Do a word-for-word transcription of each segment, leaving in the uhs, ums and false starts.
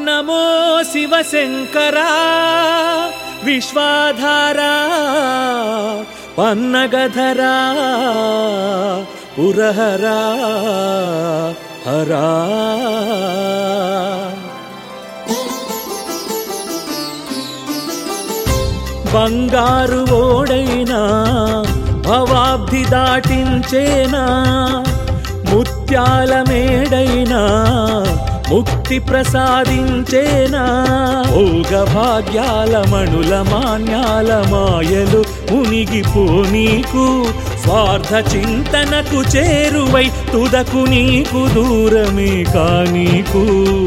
నమో శివశంకరా విశ్వాధారా పన్నగధరా పురహరా హరా బంగారు ఓడైనా భవాబ్ధి దాటించేనా ముత్యాల మేడైనా ముక్తి ప్రసాదించేనా భోగ భాగ్యాల మణుల మాన్యాల మాయలు మునిగిపోనీకు స్వార్థ చింతనకు చేరువై తుదకు నీకు దూరమే కానీకు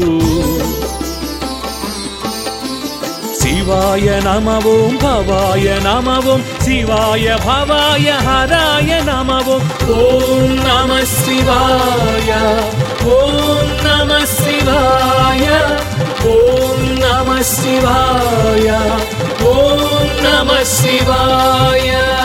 శివాయ నమ ఓం భవాయ నమ ఓం శివాయ భవాయ హరాయ నమ ఓం ఓం నమ శివాయ ఓం నమ శివాయ ఓం నమ శివాయ ఓం నమ శివాయ